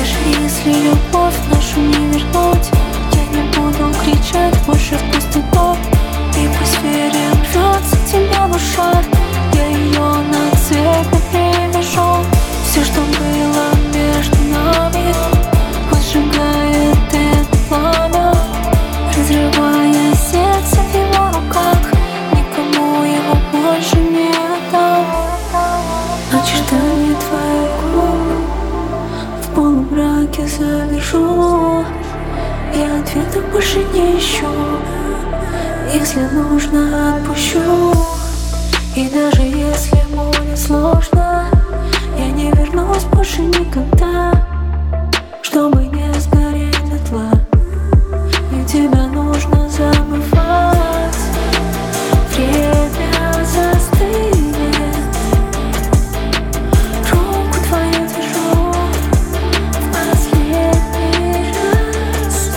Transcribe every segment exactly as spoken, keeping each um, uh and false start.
если любовь нашу не вернуть, я не буду кричать больше в пустоту. И пусть верим, рвется тебя душа, я ее на цвет не привяжу. Все, что было между нами, пусть сжигает это пламя, разрывая сердце в его руках. Никому его больше не отдам. Очертания твоих губ в полумраке завяжу. Я ответа больше не ищу, если нужно, отпущу. И даже если будет сложно, я не вернусь больше никогда, чтобы не сгореть дотла. И тебя нужно забывать. Время застынет, руку твою держу в последний раз.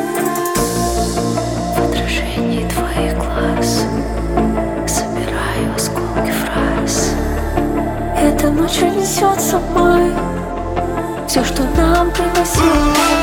В отражении твоих глаз собираю осколки фраз. Эта ночь унесет с собой все, что нам приносило.